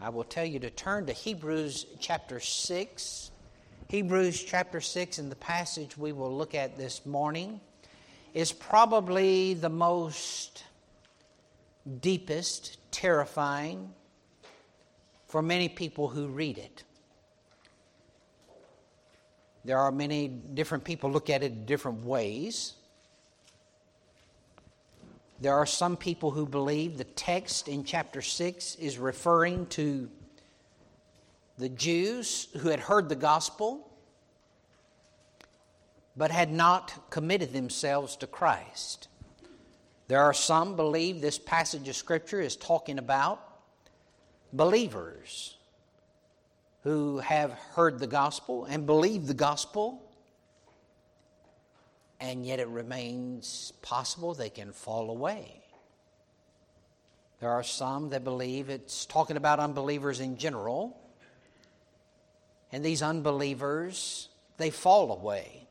I will tell you to turn to Hebrews chapter 6. Hebrews chapter 6, in the passage we will look at this morning, is probably the most deepest, terrifying for many people who read it. There are many different people look at it different ways. There are some people who believe the text in chapter 6 is referring to the Jews who had heard the gospel but had not committed themselves to Christ. There are some believe this passage of Scripture is talking about believers who have heard the gospel and believe the gospel, and yet it remains possible they can fall away. There are some that believe it's talking about unbelievers in general, and these unbelievers, they fall away.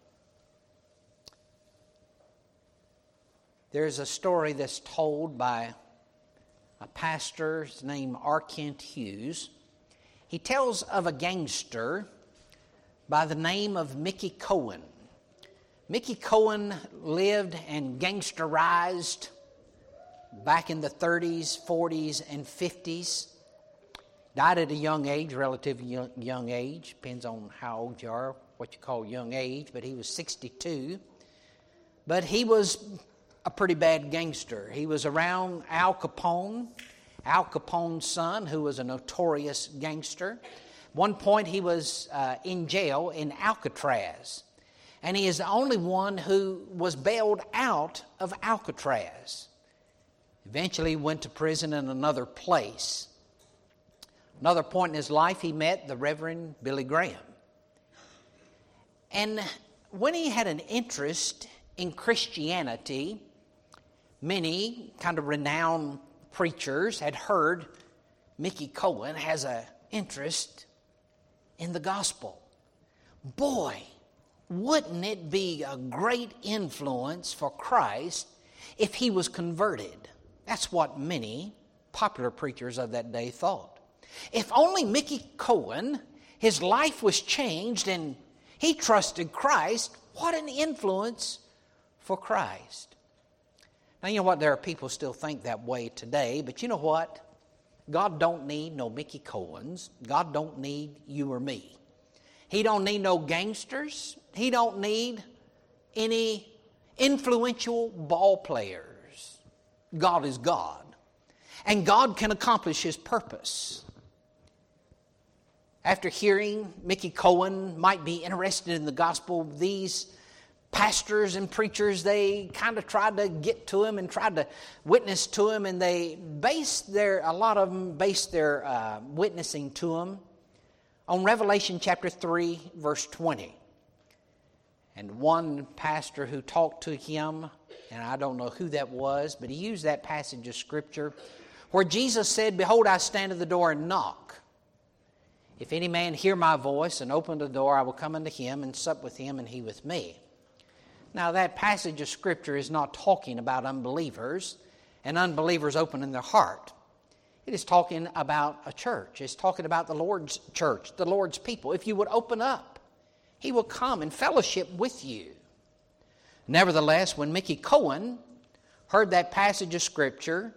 There's a story that's told by a pastor named R. Kent Hughes. He tells of a gangster by the name of Mickey Cohen. Mickey Cohen lived and gangsterized back in the 30s, 40s, and 50s. Died at a young age, relatively young age. Depends on how old you are, what you call young age, but he was 62. But he was a pretty bad gangster. He was around Al Capone's son, who was a notorious gangster. One point he was in jail in Alcatraz. And he is the only one who was bailed out of Alcatraz. Eventually went to prison in another place. Another point in his life, he met the Reverend Billy Graham. And when he had an interest in Christianity, many kind of renowned preachers had heard Mickey Cohen has an interest in the gospel. Boy, wouldn't it be a great influence for Christ if he was converted? That's what many popular preachers of that day thought. If only Mickey Cohen, his life was changed and he trusted Christ, what an influence for Christ. Now, you know what? There are people still think that way today, but you know what? God don't need no Mickey Cohens. God don't need you or me. He don't need no gangsters. He don't need any influential ball players. God is God. And God can accomplish His purpose. After hearing Mickey Cohen might be interested in the gospel, these pastors and preachers, they kind of tried to get to him and tried to witness to him, and a lot of them based their witnessing to him on Revelation chapter 3, verse 20. And one pastor who talked to him, and I don't know who that was, but he used that passage of Scripture where Jesus said, "Behold, I stand at the door and knock. If any man hear my voice and open the door, I will come unto him and sup with him and he with me." Now, that passage of Scripture is not talking about unbelievers and unbelievers opening their heart. It is talking about a church. It's talking about the Lord's church, the Lord's people. If you would open up, He will come and fellowship with you. Nevertheless, when Mickey Cohen heard that passage of Scripture,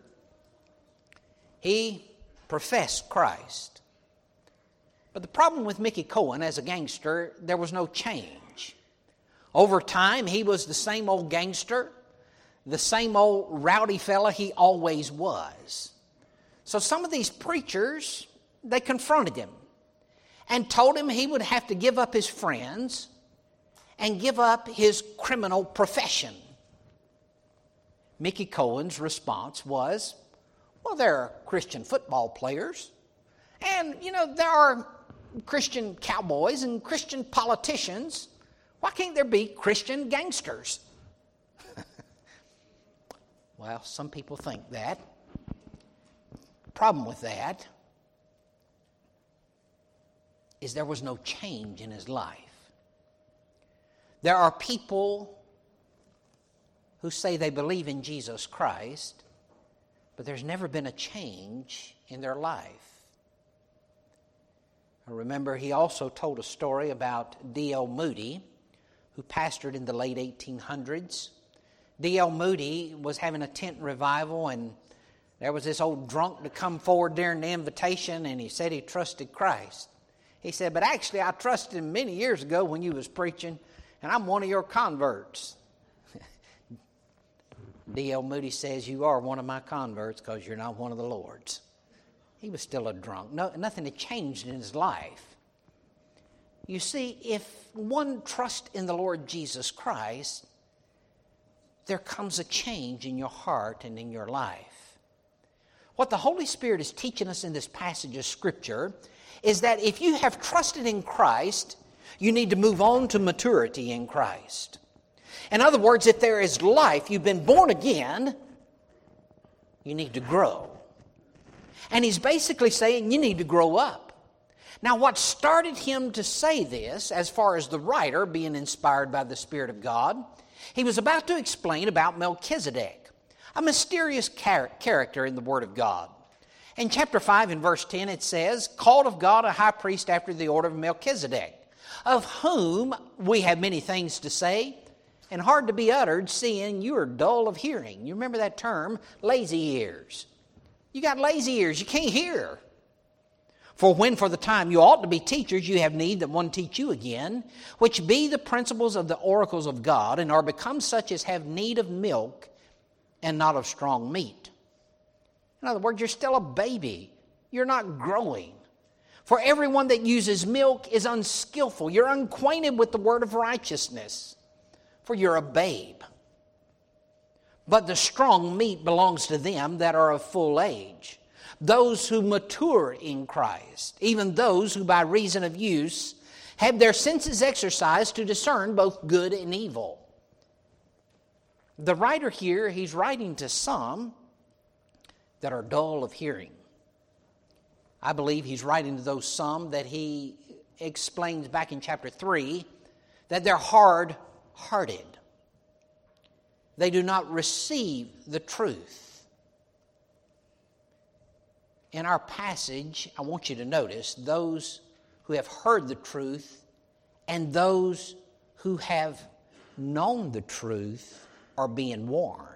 he professed Christ. But the problem with Mickey Cohen as a gangster, there was no change. Over time, he was the same old gangster, the same old rowdy fella he always was. So some of these preachers, they confronted him and told him he would have to give up his friends and give up his criminal profession. Mickey Cohen's response was, well, there are Christian football players, and, there are Christian cowboys and Christian politicians. Why can't there be Christian gangsters? Well, some people think that. Problem with that is there was no change in his life. There are people who say they believe in Jesus Christ, but there's never been a change in their life. I remember he also told a story about D.L. Moody, who pastored in the late 1800s. D.L. Moody was having a tent revival, and there was this old drunk to come forward during the invitation, and he said he trusted Christ. He said, but actually I trusted him many years ago when you was preaching, and I'm one of your converts. D.L. Moody says, you are one of my converts because you're not one of the Lord's. He was still a drunk. Nothing had changed in his life. You see, if one trusts in the Lord Jesus Christ, there comes a change in your heart and in your life. What the Holy Spirit is teaching us in this passage of Scripture is that if you have trusted in Christ, you need to move on to maturity in Christ. In other words, if there is life, you've been born again, you need to grow. And he's basically saying you need to grow up. Now, what started him to say this, as far as the writer being inspired by the Spirit of God, he was about to explain about Melchizedek, a mysterious character in the Word of God. In chapter 5 and verse 10 it says, called of God a high priest after the order of Melchizedek, of whom we have many things to say, and hard to be uttered, seeing you are dull of hearing. You remember that term, lazy ears. You got lazy ears, you can't hear. For when for the time you ought to be teachers, you have need that one teach you again, which be the principles of the oracles of God, and are become such as have need of milk and not of strong meat. In other words, you're still a baby. You're not growing. For everyone that uses milk is unskillful. You're unacquainted with the word of righteousness, for you're a babe. But the strong meat belongs to them that are of full age, those who mature in Christ, even those who by reason of use have their senses exercised to discern both good and evil. The writer here, he's writing to some that are dull of hearing. I believe he's writing to those some that he explains back in chapter 3 that they're hard-hearted. They do not receive the truth. In our passage, I want you to notice those who have heard the truth and those who have known the truth are being warned.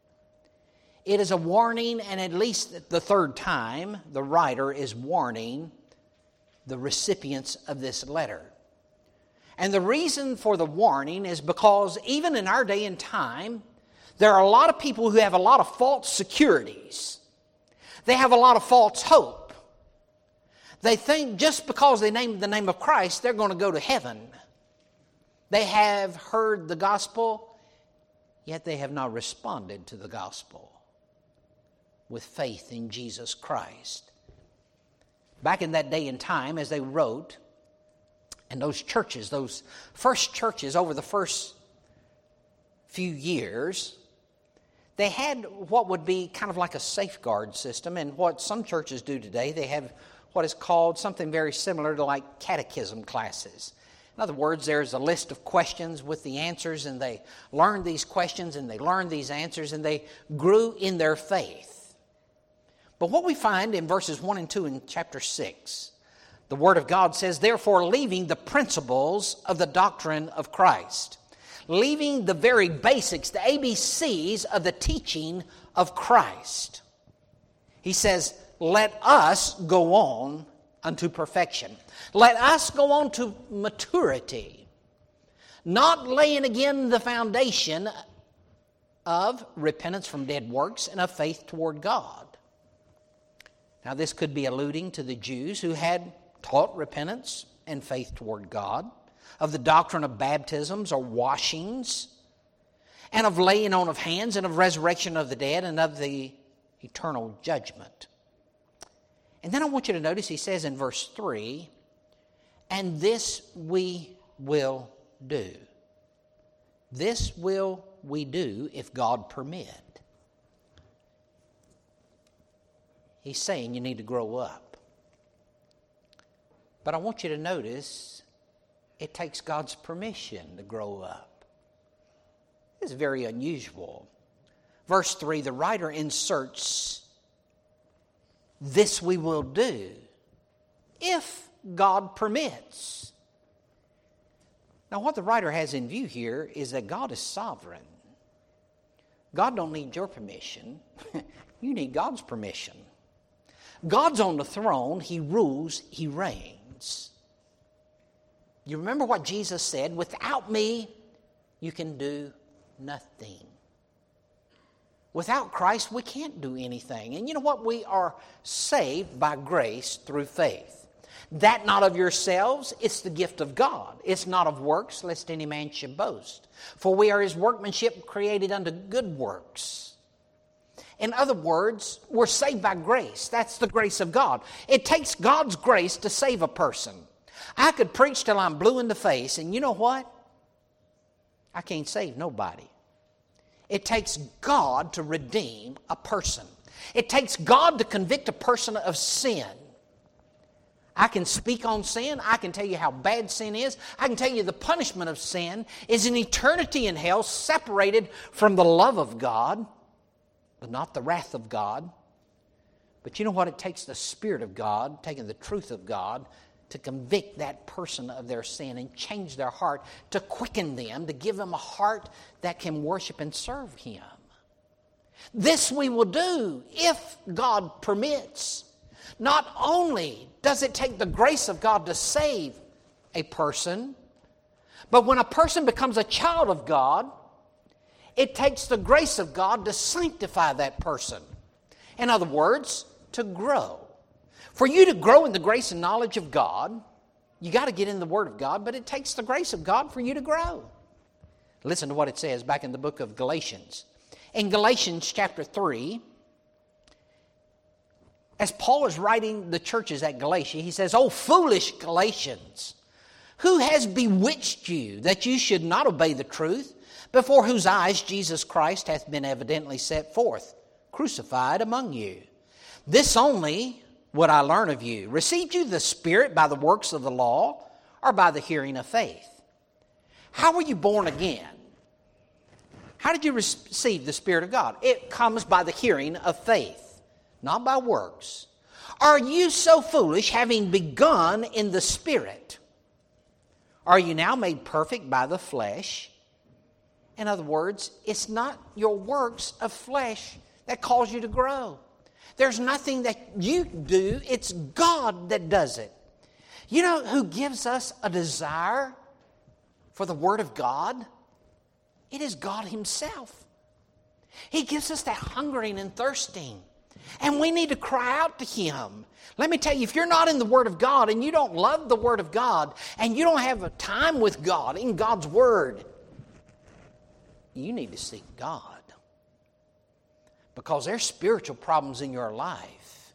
It is a warning, and at least the third time, the writer is warning the recipients of this letter. And the reason for the warning is because even in our day and time, there are a lot of people who have a lot of false securities. They have a lot of false hope. They think just because they name the name of Christ, they're going to go to heaven. They have heard the gospel, yet they have not responded to the gospel with faith in Jesus Christ. Back in that day and time, as they wrote, and those churches, those first churches over the first few years, they had what would be kind of like a safeguard system. And what some churches do today, they have what is called something very similar to like catechism classes. In other words, there's a list of questions with the answers, and they learned these questions and they learned these answers, and they grew in their faith. But what we find in verses 1 and 2 in chapter 6, the Word of God says, therefore, leaving the principles of the doctrine of Christ, leaving the very basics, the ABCs of the teaching of Christ. He says, let us go on unto perfection. Let us go on to maturity, not laying again the foundation of repentance from dead works and of faith toward God. Now, this could be alluding to the Jews who had taught repentance and faith toward God, of the doctrine of baptisms or washings, and of laying on of hands, and of resurrection of the dead, and of the eternal judgment. And then I want you to notice he says in verse 3, and this we will do. This will we do if God permit. He's saying you need to grow up. But I want you to notice it takes God's permission to grow up. It's very unusual. Verse 3, the writer inserts, this we will do if God permits. Now, what the writer has in view here is that God is sovereign. God don't need your permission. You need God's permission. God's on the throne. He rules. He reigns. You remember what Jesus said? Without me, you can do nothing. Without Christ, we can't do anything. And you know what? We are saved by grace through faith. That not of yourselves, it's the gift of God. It's not of works, lest any man should boast. For we are His workmanship, created unto good works. In other words, we're saved by grace. That's the grace of God. It takes God's grace to save a person. I could preach till I'm blue in the face, and you know what? I can't save nobody. It takes God to redeem a person. It takes God to convict a person of sin. I can speak on sin. I can tell you how bad sin is. I can tell you the punishment of sin is an eternity in hell, separated from the love of God, but not the wrath of God. But you know what? It takes the Spirit of God, taking the truth of God, to convict that person of their sin and change their heart, to quicken them, to give them a heart that can worship and serve Him. This we will do if God permits. Not only does it take the grace of God to save a person, but when a person becomes a child of God, it takes the grace of God to sanctify that person. In other words, to grow. For you to grow in the grace and knowledge of God, you got to get in the Word of God, but it takes the grace of God for you to grow. Listen to what it says back in the book of Galatians. In Galatians chapter 3, as Paul is writing the churches at Galatia, he says, "O foolish Galatians, who has bewitched you that you should not obey the truth, before whose eyes Jesus Christ hath been evidently set forth, crucified among you? This only would I learn of you. Received you the Spirit by the works of the law, or by the hearing of faith?" How were you born again? How did you receive the Spirit of God? It comes by the hearing of faith, not by works. Are you so foolish, having begun in the Spirit? Are you now made perfect by the flesh? In other words, it's not your works of flesh that cause you to grow. There's nothing that you do. It's God that does it. You know who gives us a desire for the Word of God? It is God Himself. He gives us that hungering and thirsting. And we need to cry out to Him. Let me tell you, if you're not in the Word of God and you don't love the Word of God and you don't have a time with God in God's Word, you need to seek God. Because there's spiritual problems in your life.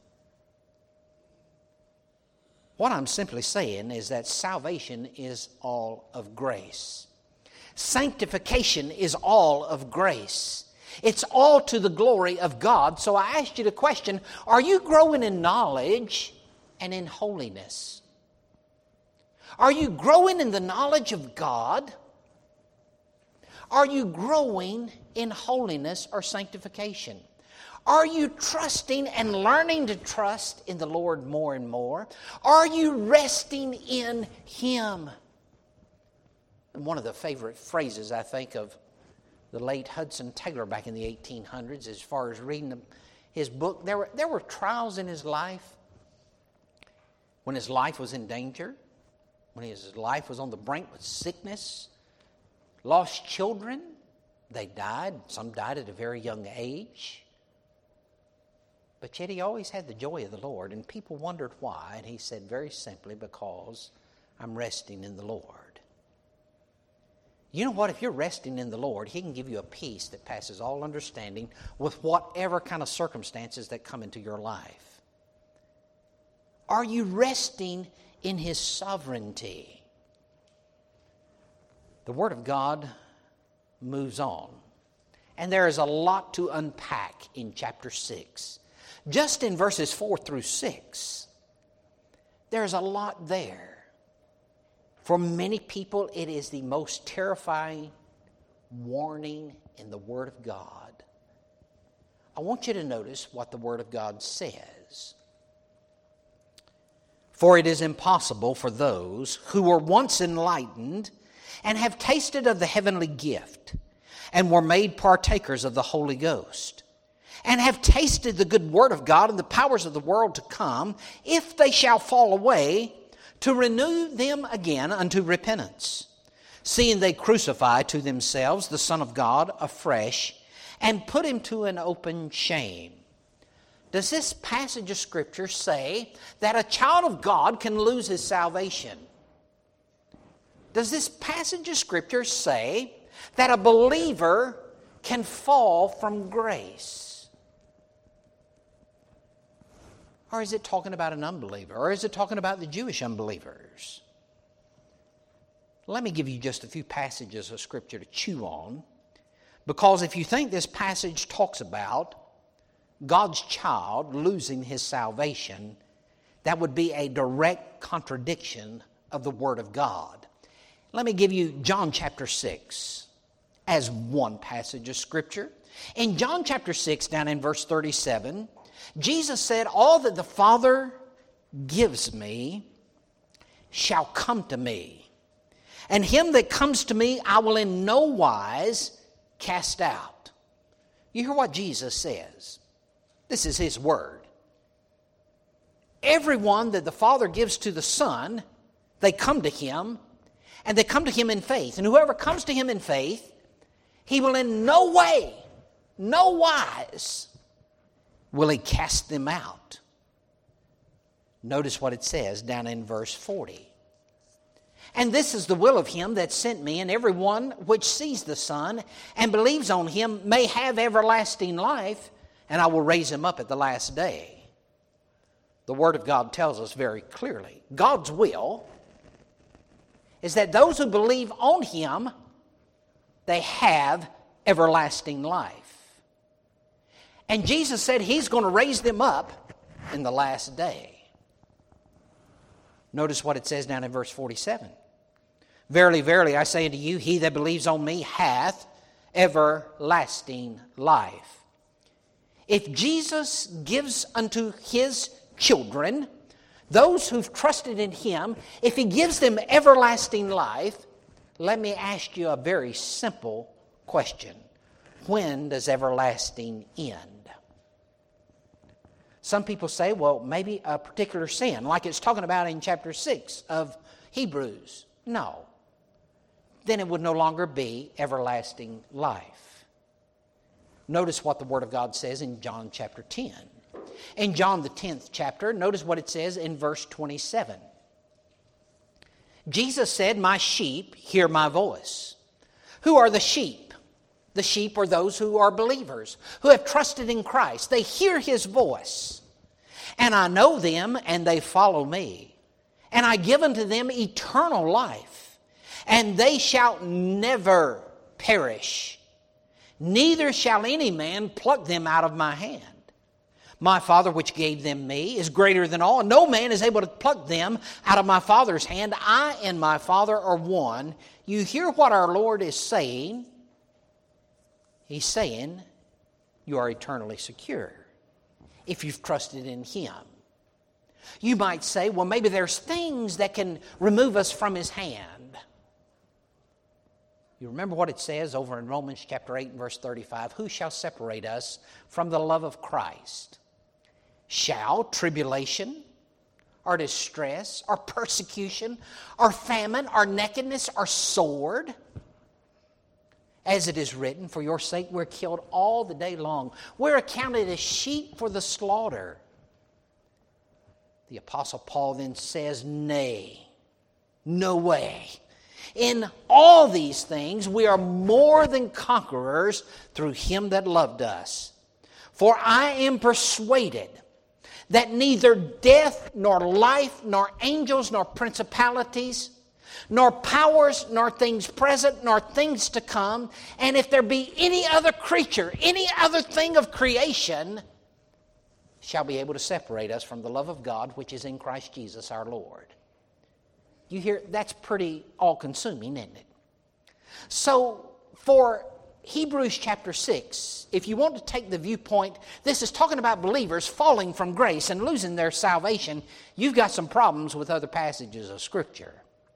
What I'm simply saying is that salvation is all of grace. Sanctification is all of grace. It's all to the glory of God. So I asked you the question, are you growing in knowledge and in holiness? Are you growing in the knowledge of God? Are you growing in holiness or sanctification? Are you trusting and learning to trust in the Lord more and more? Are you resting in Him? And one of the favorite phrases, I think, of the late Hudson Taylor back in the 1800s, as far as reading his book, there were trials in his life when his life was in danger, when his life was on the brink with sickness, lost children. They died. Some died at a very young age. But yet he always had the joy of the Lord, and people wondered why, and he said very simply, because I'm resting in the Lord. You know what? If you're resting in the Lord, He can give you a peace that passes all understanding with whatever kind of circumstances that come into your life. Are you resting in His sovereignty? The Word of God moves on, and there is a lot to unpack in chapter 6. Just in verses 4 through 6, there's a lot there. For many people, it is the most terrifying warning in the Word of God. I want you to notice what the Word of God says. For it is impossible for those who were once enlightened and have tasted of the heavenly gift and were made partakers of the Holy Ghost and have tasted the good word of God and the powers of the world to come, if they shall fall away, to renew them again unto repentance, seeing they crucify to themselves the Son of God afresh and put him to an open shame. Does this passage of Scripture say that a child of God can lose his salvation? Does this passage of Scripture say that a believer can fall from grace? Or is it talking about an unbeliever? Or is it talking about the Jewish unbelievers? Let me give you just a few passages of Scripture to chew on, because if you think this passage talks about God's child losing his salvation, that would be a direct contradiction of the Word of God. Let me give you John chapter 6 as one passage of Scripture. In John chapter 6, down in verse 37, Jesus said, "All that the Father gives me shall come to me, and him that comes to me I will in no wise cast out." You hear what Jesus says. This is his word. Everyone that the Father gives to the Son, they come to him, and they come to him in faith. And whoever comes to him in faith, he will in no way, no wise, will he cast them out. Notice what it says down in verse 40. "And this is the will of him that sent me, and every one which sees the Son and believes on him may have everlasting life, and I will raise him up at the last day." The Word of God tells us very clearly, God's will is that those who believe on him, they have everlasting life. And Jesus said he's going to raise them up in the last day. Notice what it says down in verse 47. "Verily, verily, I say unto you, he that believes on me hath everlasting life." If Jesus gives unto his children, those who've trusted in him, if he gives them everlasting life, let me ask you a very simple question. When does everlasting end? Some people say, well, maybe a particular sin, like it's talking about in chapter 6 of Hebrews. No. Then it would no longer be everlasting life. Notice what the Word of God says in John chapter 10. In John the 10th chapter, notice what it says in verse 27. Jesus said, "My sheep hear my voice." Who are the sheep? The sheep are those who are believers, who have trusted in Christ. They hear his voice. "And I know them, and they follow me. And I give unto them eternal life, and they shall never perish. Neither shall any man pluck them out of my hand. My Father which gave them me is greater than all, and no man is able to pluck them out of my Father's hand. I and my Father are one." You hear what our Lord is saying? He's saying you are eternally secure if you've trusted in him. You might say, well, maybe there's things that can remove us from his hand. You remember what it says over in Romans chapter 8 and verse 35. "Who shall separate us from the love of Christ? Shall tribulation, or distress, or persecution, or famine, or nakedness, or sword? As it is written, for your sake we're killed all the day long. We're accounted as sheep for the slaughter." The Apostle Paul then says, "Nay, no way. In all these things we are more than conquerors through him that loved us. For I am persuaded that neither death, nor life, nor angels, nor principalities, nor powers, nor things present, nor things to come, and if there be any other creature, any other thing of creation, shall be able to separate us from the love of God which is in Christ Jesus our Lord." You hear, that's pretty all-consuming, isn't it? So, for Hebrews chapter 6, if you want to take the viewpoint, this is talking about believers falling from grace and losing their salvation, you've got some problems with other passages of Scripture.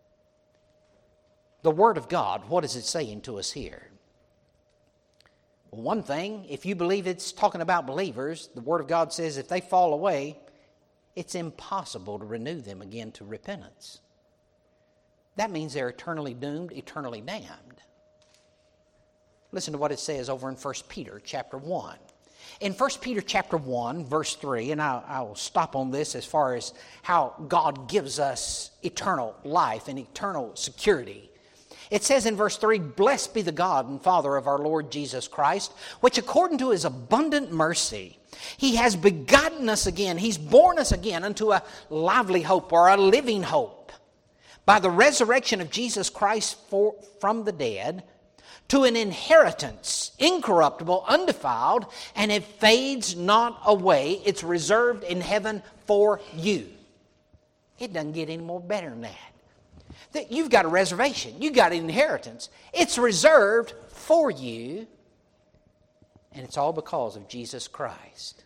The Word of God, what is it saying to us here? Well, one thing, if you believe it's talking about believers, the Word of God says if they fall away, it's impossible to renew them again to repentance. That means they're eternally doomed, eternally damned. Listen to what it says over in 1 Peter chapter 1. In 1 Peter chapter 1, verse 3, and I will stop on this as far as how God gives us eternal life and eternal security. It says in verse 3, "Blessed be the God and Father of our Lord Jesus Christ, which according to His abundant mercy, He has begotten us again." He's born us again unto a lively hope, or a living hope, by the resurrection of Jesus Christ from the dead, to an inheritance, incorruptible, undefiled, and it fades not away. It's reserved in heaven for you. It doesn't get any more better than that. You've got a reservation. You've got an inheritance. It's reserved for you, and it's all because of Jesus Christ.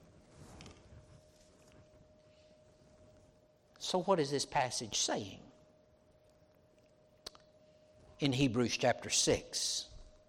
So what is this passage saying? In Hebrews chapter 6.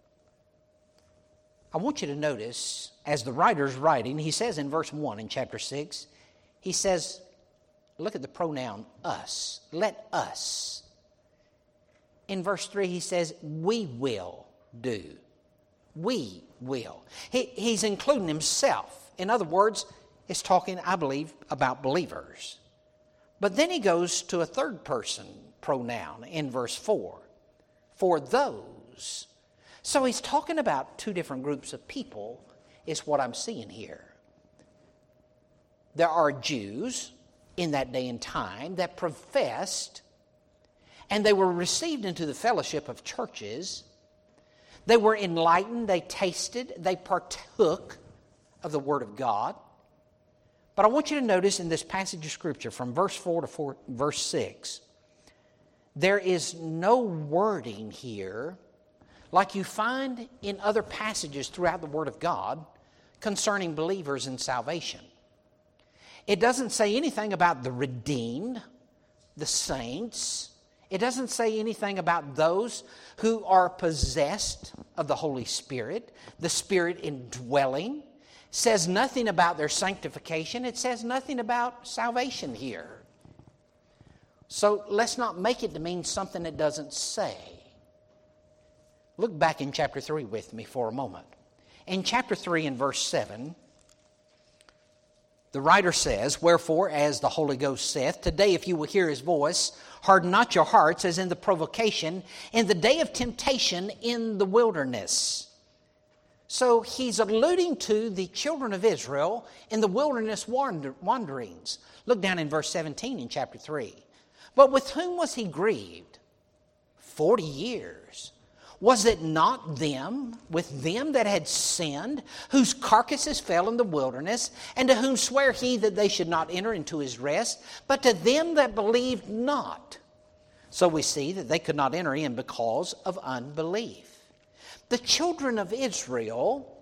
I want you to notice, as the writer's writing, he says in verse 1 in chapter 6, he says, look at the pronoun us. Let us. In verse 3, he says, we will do. We will. He's including himself. In other words, it's talking, I believe, about believers. But then he goes to a third person pronoun in verse 4. For those. So he's talking about two different groups of people, is what I'm seeing here. There are Jews in that day and time that professed, and they were received into the fellowship of churches. They were enlightened, they tasted, they partook of the Word of God. But I want you to notice in this passage of Scripture from verse 4 to verse 6, there is no wording here like you find in other passages throughout the Word of God concerning believers and salvation. It doesn't say anything about the redeemed, the saints. It doesn't say anything about those who are possessed of the Holy Spirit, the Spirit indwelling. It says nothing about their sanctification. It says nothing about salvation here. So let's not make it to mean something it doesn't say. Look back in chapter 3 with me for a moment. In chapter 3 and verse 7, the writer says, "Wherefore, as the Holy Ghost saith, today if you will hear His voice, harden not your hearts as in the provocation, in the day of temptation in the wilderness." So he's alluding to the children of Israel in the wilderness wanderings. Look down in verse 17 in chapter 3. But with whom was he grieved? 40 years. Was it not with them that had sinned, whose carcasses fell in the wilderness, and to whom sware he that they should not enter into his rest, but to them that believed not? So we see that they could not enter in because of unbelief. The children of Israel,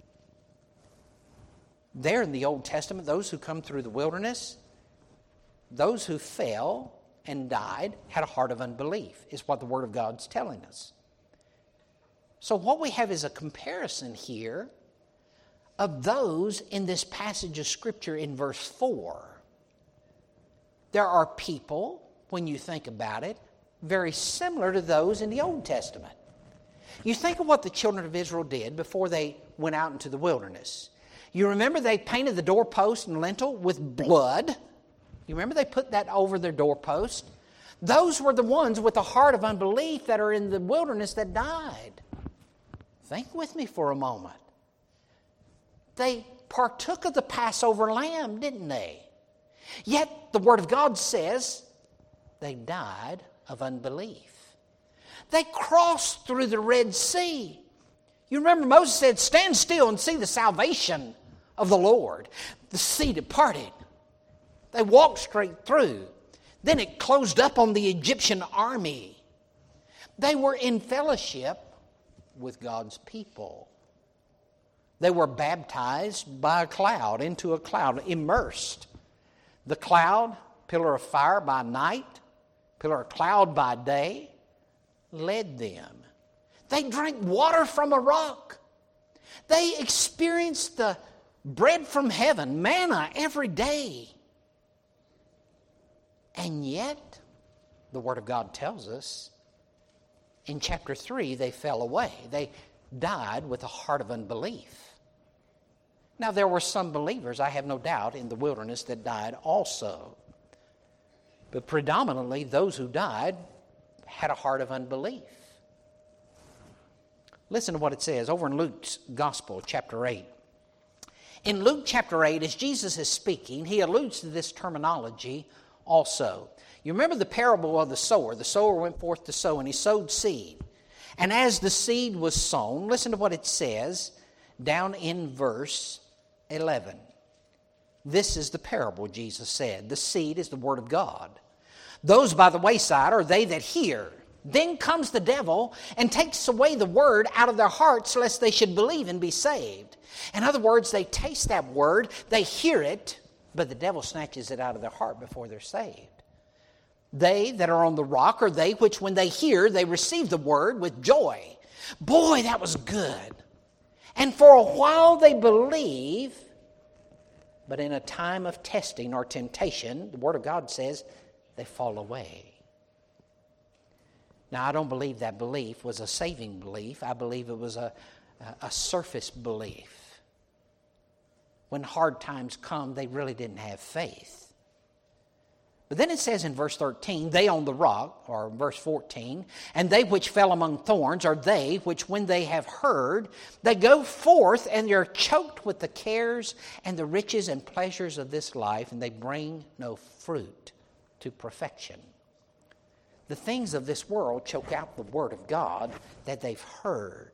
there in the Old Testament, those who come through the wilderness, those who fell and died had a heart of unbelief, is what the Word of God's telling us. So what we have is a comparison here of those in this passage of Scripture in verse 4. There are people, when you think about it, very similar to those in the Old Testament. You think of what the children of Israel did before they went out into the wilderness. You remember they painted the doorpost and lintel with blood. You remember they put that over their doorpost? Those were the ones with a heart of unbelief that are in the wilderness that died. Think with me for a moment. They partook of the Passover lamb, didn't they? Yet the Word of God says they died of unbelief. They crossed through the Red Sea. You remember Moses said, "Stand still and see the salvation of the Lord." The sea departed. They walked straight through. Then it closed up on the Egyptian army. They were in fellowship with God's people. They were baptized by a cloud, into a cloud, immersed. The cloud, pillar of fire by night, pillar of cloud by day, led them. They drank water from a rock. They experienced the bread from heaven, manna every day. And yet, the Word of God tells us, in chapter 3, they fell away. They died with a heart of unbelief. Now, there were some believers, I have no doubt, in the wilderness that died also. But predominantly, those who died had a heart of unbelief. Listen to what it says over in Luke's Gospel, chapter 8. In Luke chapter 8, as Jesus is speaking, he alludes to this terminology also. You remember the parable of the sower. The sower went forth to sow, and he sowed seed. And as the seed was sown, listen to what it says down in verse 11. This is the parable, Jesus said. The seed is the word of God. Those by the wayside are they that hear. Then comes the devil and takes away the word out of their hearts, lest they should believe and be saved. In other words, they taste that word, they hear it, but the devil snatches it out of their heart before they're saved. They that are on the rock are they which when they hear, they receive the word with joy. Boy, that was good. And for a while they believe, but in a time of testing or temptation, the Word of God says, they fall away. Now, I don't believe that belief was a saving belief. I believe it was a surface belief. When hard times come, they really didn't have faith. But then it says in verse 13, they on the rock, or verse 14, and they which fell among thorns are they which when they have heard, they go forth and they're choked with the cares and the riches and pleasures of this life, and they bring no fruit to perfection. The things of this world choke out the word of God that they've heard.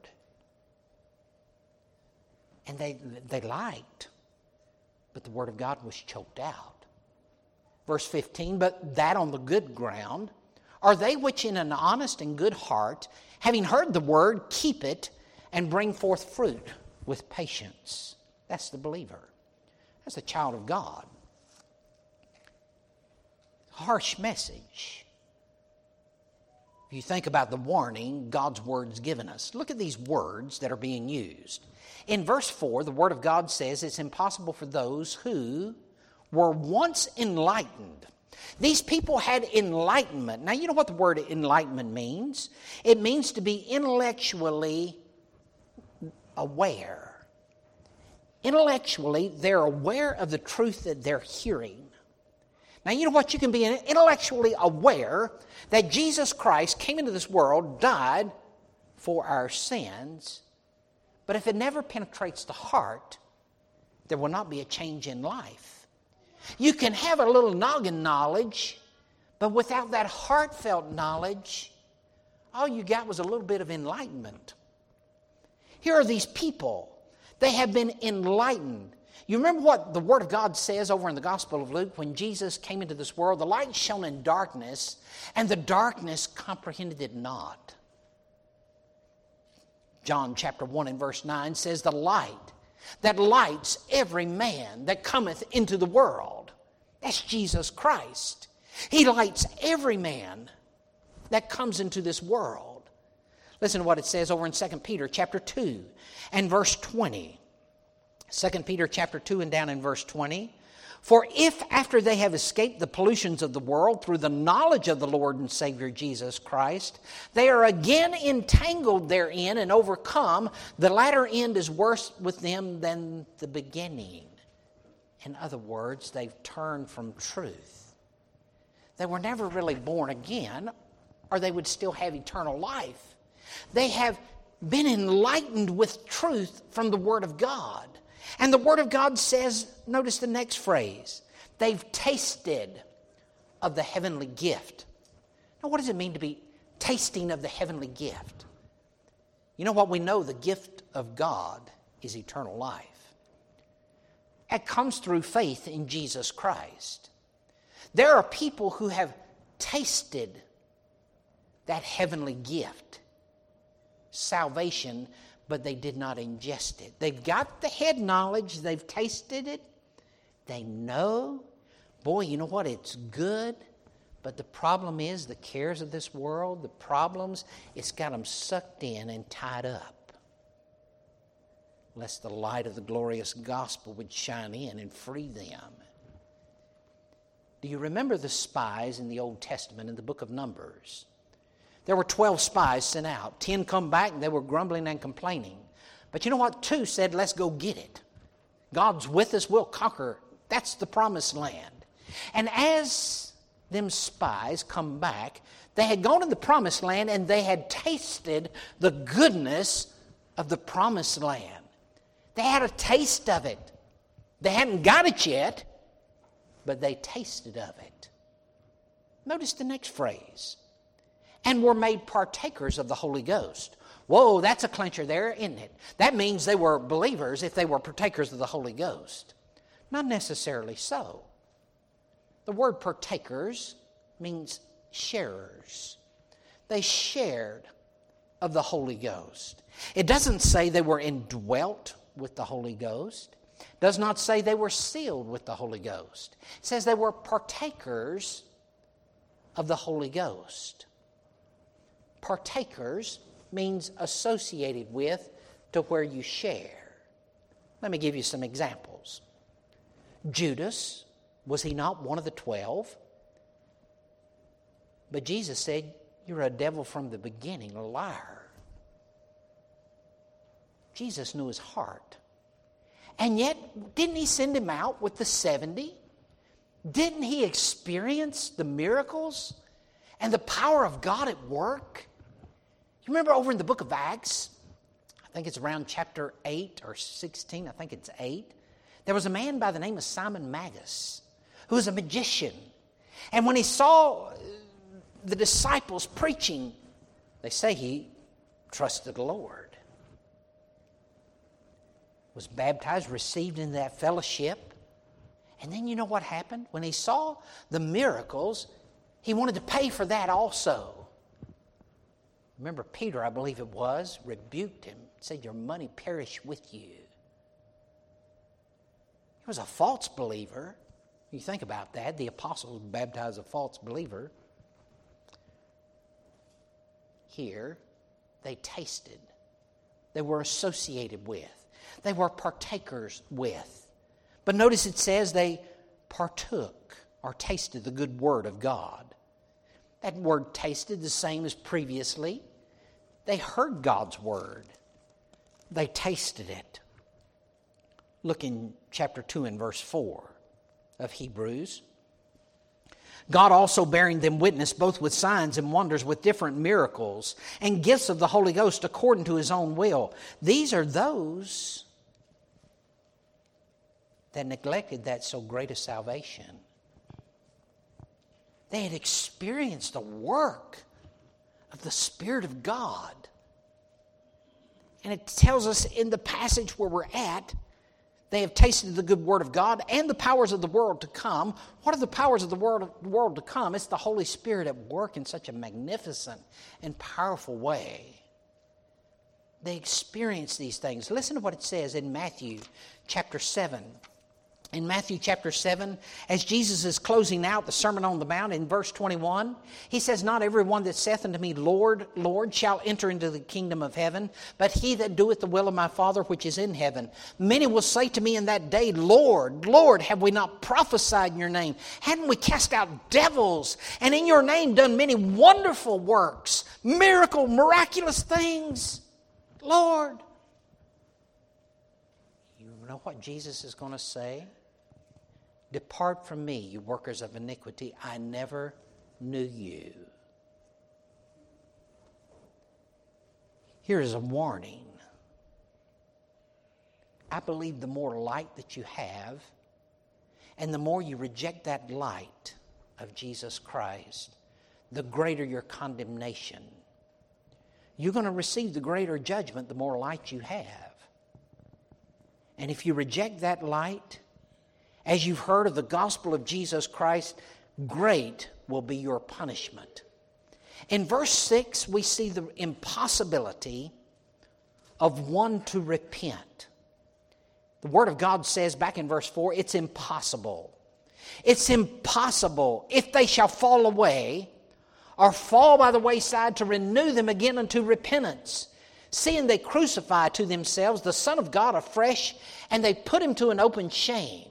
And they liked, but the word of God was choked out. Verse 15, but that on the good ground are they which in an honest and good heart, having heard the word, keep it and bring forth fruit with patience. That's the believer. That's a child of God. Harsh message. If you think about the warning God's word's given us, look at these words that are being used. In verse 4, the word of God says it's impossible for those who were once enlightened. These people had enlightenment. Now, you know what the word enlightenment means? It means to be intellectually aware. Intellectually, they're aware of the truth that they're hearing. Now, you know what? You can be intellectually aware that Jesus Christ came into this world, died for our sins, but if it never penetrates the heart, there will not be a change in life. You can have a little noggin knowledge, but without that heartfelt knowledge, all you got was a little bit of enlightenment. Here are these people. They have been enlightened. You remember what the Word of God says over in the Gospel of Luke when Jesus came into this world? The light shone in darkness, and the darkness comprehended it not. John chapter 1 and verse 9 says, the light that lights every man that cometh into the world. That's Jesus Christ. He lights every man that comes into this world. Listen to what it says over in 2 Peter chapter 2 and verse 20. 2 Peter chapter 2 and down in verse 20. For if after they have escaped the pollutions of the world through the knowledge of the Lord and Savior Jesus Christ, they are again entangled therein and overcome, the latter end is worse with them than the beginning. In other words, they've turned from truth. They were never really born again, or they would still have eternal life. They have been enlightened with truth from the Word of God. And the Word of God says, notice the next phrase, they've tasted of the heavenly gift. Now, what does it mean to be tasting of the heavenly gift? You know what we know? The gift of God is eternal life. It comes through faith in Jesus Christ. There are people who have tasted that heavenly gift. salvation, but they did not ingest it. They've got the head knowledge. They've tasted it. They know. Boy, you know what? It's good. But the problem is the cares of this world, the problems, it's got them sucked in and tied up. Lest the light of the glorious gospel would shine in and free them. Do you remember the spies in the Old Testament in the book of Numbers? There were 12 spies sent out. 10 come back and they were grumbling and complaining. But you know what? 2 said, let's go get it. God's with us, we'll conquer. That's the promised land. And as them spies come back, they had gone to the promised land and they had tasted the goodness of the promised land. They had a taste of it. They hadn't got it yet, but they tasted of it. Notice the next phrase. And were made partakers of the Holy Ghost. Whoa, that's a clincher there, isn't it? That means they were believers if they were partakers of the Holy Ghost. Not necessarily so. The word partakers means sharers. They shared of the Holy Ghost. It doesn't say they were indwelt with the Holy Ghost. It does not say they were sealed with the Holy Ghost. It says they were partakers of the Holy Ghost. Partakers means associated with, to where you share. Let me give you some examples. Judas, was he not one of the 12? But Jesus said, you're a devil from the beginning, a liar. Jesus knew his heart. And yet, didn't he send him out with the 70? Didn't he experience the miracles and the power of God at work? You remember over in the book of Acts, I think it's around chapter 8 or 16, I think it's 8, there was a man by the name of Simon Magus, who was a magician. And when he saw the disciples preaching, they say he trusted the Lord. Was baptized, received in that fellowship. And then you know what happened? When he saw the miracles, he wanted to pay for that also. Remember Peter, I believe it was, rebuked him, said, your money perish with you. He was a false believer. You think about that. The apostles baptized a false believer. Here, they tasted. They were associated with. They were partakers with. But notice it says they partook or tasted the good word of God. That word tasted the same as previously. They heard God's word. They tasted it. Look in chapter 2 and verse 4 of Hebrews. God also bearing them witness both with signs and wonders, with different miracles and gifts of the Holy Ghost according to his own will. These are those that neglected that so great a salvation. They had experienced the work of the Spirit of God. And it tells us in the passage where we're at, they have tasted the good word of God and the powers of the world to come. What are the powers of the world to come? It's the Holy Spirit at work in such a magnificent and powerful way. They experience these things. Listen to what it says in Matthew chapter 7. In Matthew chapter 7, as Jesus is closing out the Sermon on the Mount in verse 21, he says, not every one that saith unto me, Lord, Lord, shall enter into the kingdom of heaven, but he that doeth the will of my Father which is in heaven. Many will say to me in that day, Lord, Lord, have we not prophesied in your name? Hadn't we cast out devils, and in your name done many wonderful works, miraculous things? Lord. You know what Jesus is going to say? Depart from me, you workers of iniquity. I never knew you. Here is a warning. I believe the more light that you have, and the more you reject that light of Jesus Christ, the greater your condemnation. You're going to receive the greater judgment the more light you have. And if you reject that light, as you've heard of the gospel of Jesus Christ, great will be your punishment. In verse 6, we see the impossibility of one to repent. The Word of God says back in verse 4, it's impossible. It's impossible if they shall fall away or fall by the wayside to renew them again unto repentance. Seeing they crucify to themselves the Son of God afresh, and they put him to an open shame.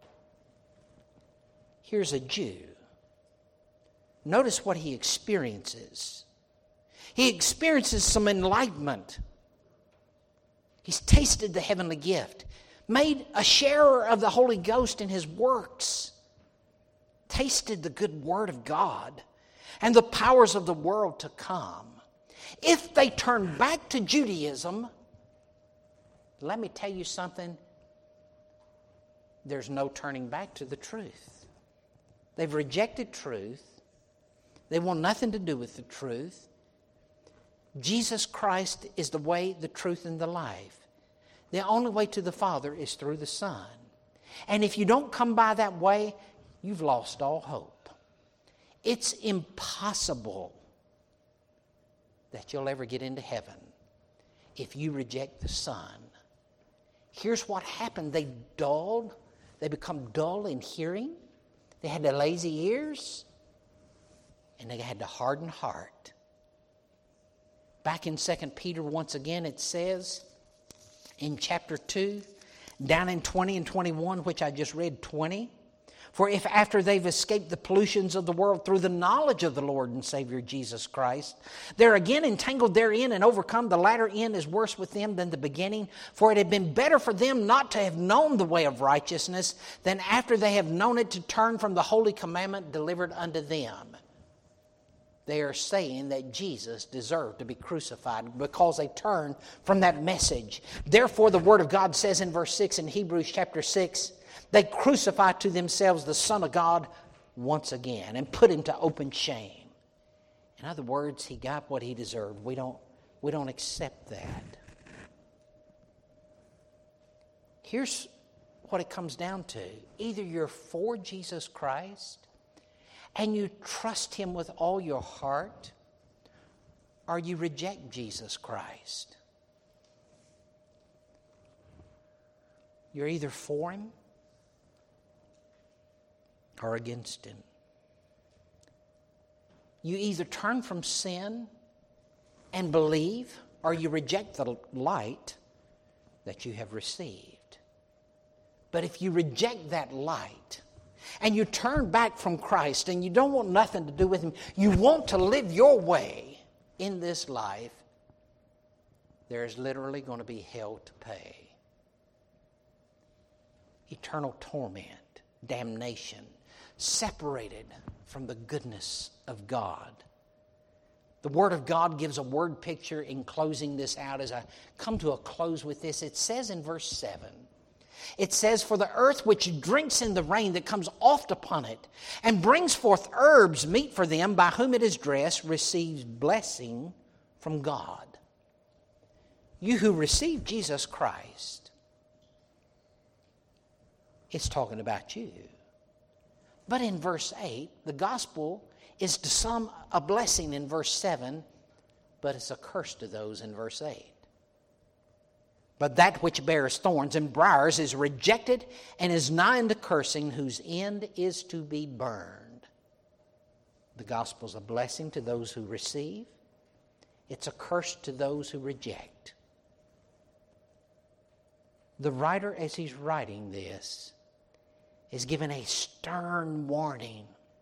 Here's a Jew. Notice what he experiences. He experiences some enlightenment. He's tasted the heavenly gift, made a sharer of the Holy Ghost in his works, tasted the good Word of God and the powers of the world to come. If they turn back to Judaism, let me tell you something, there's no turning back to the truth. They've rejected truth. They want nothing to do with the truth. Jesus Christ is the way, the truth, and the life. The only way to the Father is through the Son. And if you don't come by that way, you've lost all hope. It's impossible that you'll ever get into heaven if you reject the Son. Here's what happened. They become dull in hearing. They had the lazy ears, and they had the hardened heart. Back in 2 Peter, once again, it says in chapter 2, down in 20 and 21, which I just read 20, for if after they've escaped the pollutions of the world through the knowledge of the Lord and Savior Jesus Christ, they're again entangled therein and overcome, the latter end is worse with them than the beginning. For it had been better for them not to have known the way of righteousness than after they have known it to turn from the holy commandment delivered unto them. They are saying that Jesus deserved to be crucified because they turned from that message. Therefore, the Word of God says in verse 6 in Hebrews chapter 6, they crucify to themselves the Son of God once again and put him to open shame. In other words, he got what he deserved. We don't accept that. Here's what it comes down to. Either you're for Jesus Christ and you trust him with all your heart, or you reject Jesus Christ. You're either for him or against him. You either turn from sin and believe, or you reject the light that you have received. But if you reject that light and you turn back from Christ and you don't want nothing to do with him, you want to live your way in this life, there's literally going to be hell to pay. Eternal torment, damnation, separated from the goodness of God. The Word of God gives a word picture in closing this out. As I come to a close with this, it says in verse 7, it says, for the earth which drinks in the rain that comes oft upon it, and brings forth herbs meet for them by whom it is dressed, receives blessing from God. You who receive Jesus Christ, it's talking about you. But in verse 8, the gospel is to some a blessing in verse 7, but it's a curse to those in verse 8. But that which bears thorns and briars is rejected and is nigh unto cursing, whose end is to be burned. The gospel is a blessing to those who receive. It's a curse to those who reject. The writer, as he's writing this, is given a stern warning.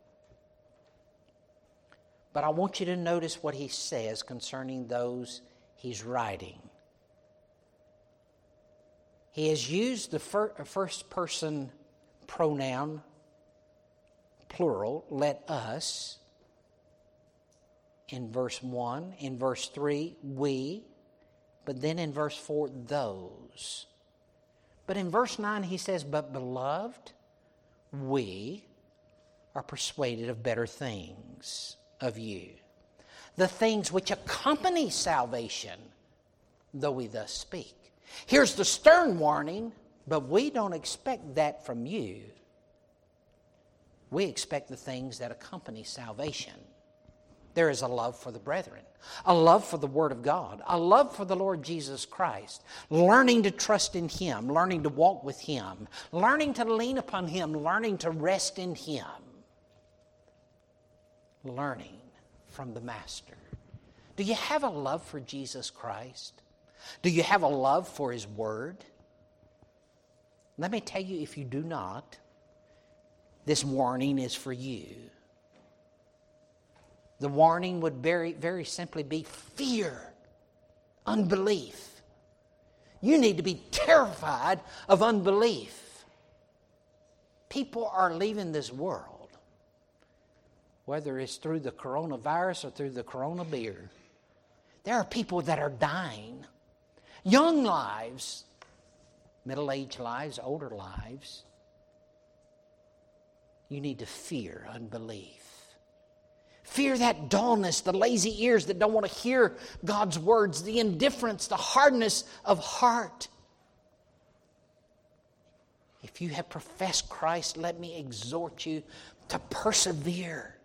But I want you to notice what he says concerning those he's writing. He has used the first person pronoun, plural, let us, in verse 1. In verse 3, we. But then in verse 4, those. But in verse 9 he says, but beloved, we are persuaded of better things of you, the things which accompany salvation, though we thus speak. Here's the stern warning, but we don't expect that from you. We expect the things that accompany salvation. There is a love for the brethren, a love for the Word of God, a love for the Lord Jesus Christ, learning to trust in Him, learning to walk with Him, learning to lean upon Him, learning to rest in Him, learning from the Master. Do you have a love for Jesus Christ? Do you have a love for His Word? Let me tell you, if you do not, this warning is for you. The warning would very, very simply be fear, unbelief. You need to be terrified of unbelief. People are leaving this world, whether it's through the coronavirus or through the corona beer. There are people that are dying. Young lives, middle-aged lives, older lives. You need to fear unbelief. Fear that dullness, the lazy ears that don't want to hear God's words, the indifference, the hardness of heart. If you have professed Christ, let me exhort you to persevere.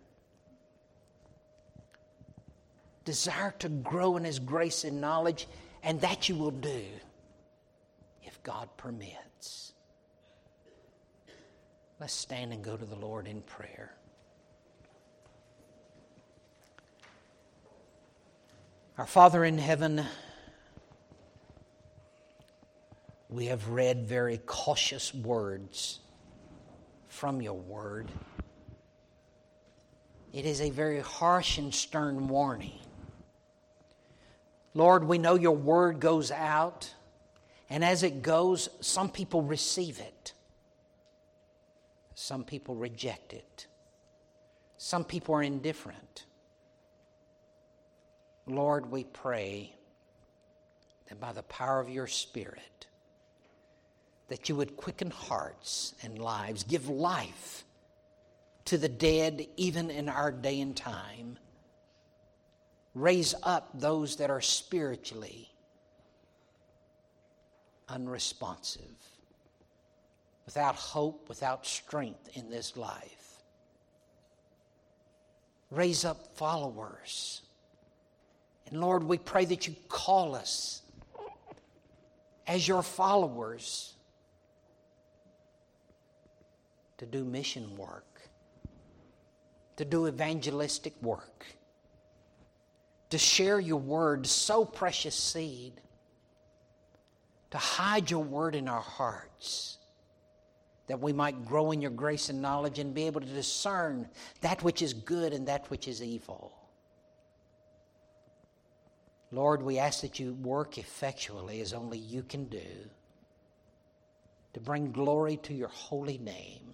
Desire to grow in His grace and knowledge, and that you will do if God permits. Let's stand and go to the Lord in prayer. Our Father in heaven, we have read very cautious words from your word. It is a very harsh and stern warning. Lord, we know your word goes out, and as it goes, some people receive it. Some people reject it. Some people are indifferent. Lord, we pray that by the power of your Spirit, that you would quicken hearts and lives, give life to the dead even in our day and time. Raise up those that are spiritually unresponsive, without hope, without strength in this life. Raise up followers. And Lord, we pray that you call us as your followers to do mission work, to do evangelistic work, to share your word, sow precious seed, to hide your word in our hearts, that we might grow in your grace and knowledge and be able to discern that which is good and that which is evil. Lord, we ask that you work effectually as only you can do to bring glory to your holy name.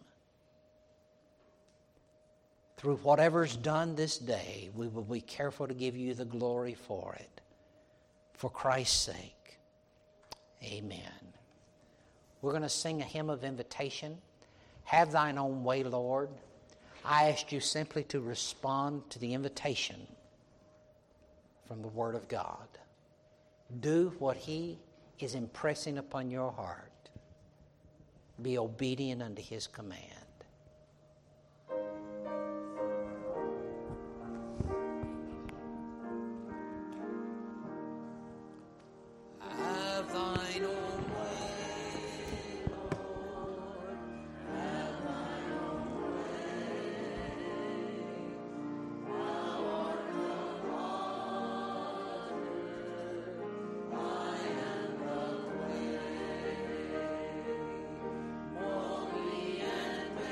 Through whatever's done this day, we will be careful to give you the glory for it. For Christ's sake, amen. We're going to sing a hymn of invitation. Have thine own way, Lord. I ask you simply to respond to the invitation from the Word of God. Do what He is impressing upon your heart. Be obedient unto His command. Have thine own way, Lord. Have thine own way. Thou art the Father, I am the clay. Mold me and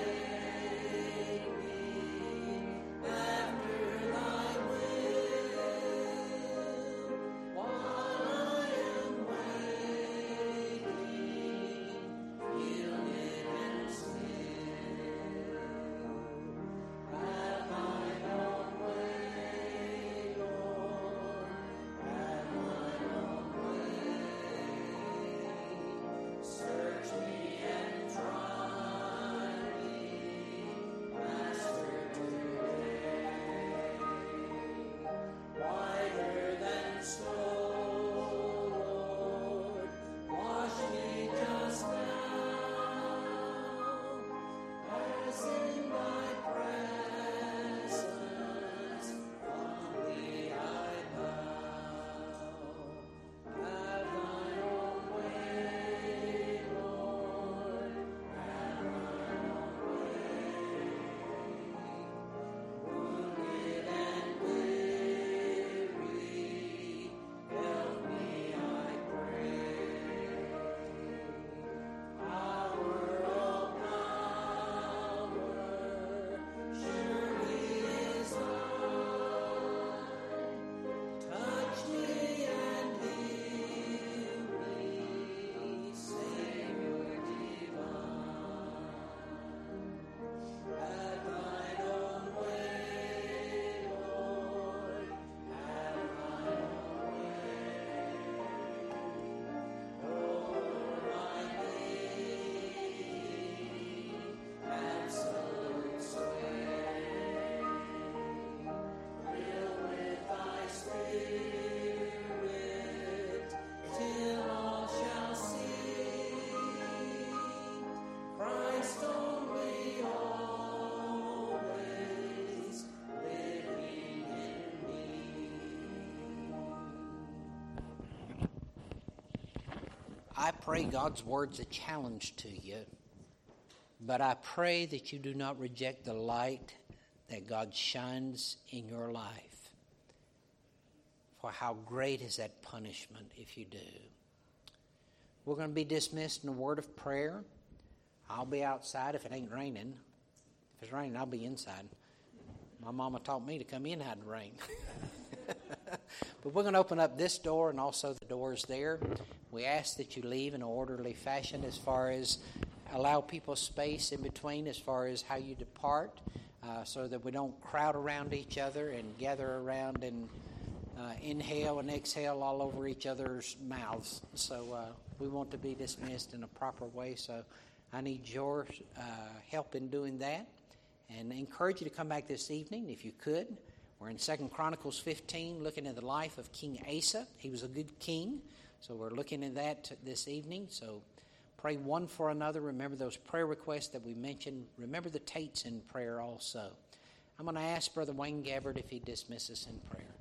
I pray God's word's a challenge to you, but I pray that you do not reject the light that God shines in your life. For how great is that punishment if you do. We're going to be dismissed in a word of prayer. I'll be outside if it ain't raining. If it's raining, I'll be inside. My mama taught me to come in out of the rain. But we're going to open up this door and also the doors there. We ask that you leave in an orderly fashion as far as allow people space in between as far as how you depart so that we don't crowd around each other and gather around and inhale and exhale all over each other's mouths. So we want to be dismissed in a proper way. So I need your help in doing that. And I encourage you to come back this evening if you could. We're in 2 Chronicles 15 looking at the life of King Asa. He was a good king. So we're looking at that this evening. So pray one for another. Remember those prayer requests that we mentioned. Remember the Tates in prayer also. I'm going to ask Brother Wayne Gabbard if he dismisses in prayer.